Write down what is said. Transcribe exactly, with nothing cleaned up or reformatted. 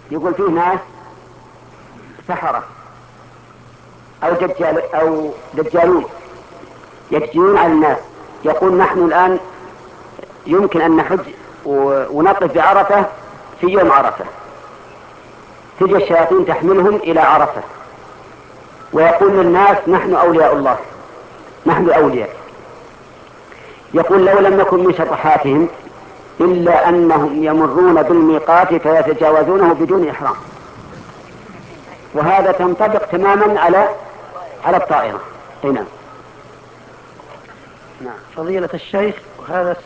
يقول فيه ناس سحرة أو دجال أو دجالون يدجلون على الناس، يقول نحن الآن يمكن أن نحج ونقف بعرفة في يوم عرفة، تجي الشياطين تحملهم إلى عرفة ويقول للناس نحن أولياء الله، نحن أولياء. يقول لو لم نكن من شطحاتهم إلا أنهم يمرون بالميقات فيتجاوزونه بدون إحرام، وهذا تنطبق تماما على على الطائرة. نعم. فضيلة الشيخ، وهذا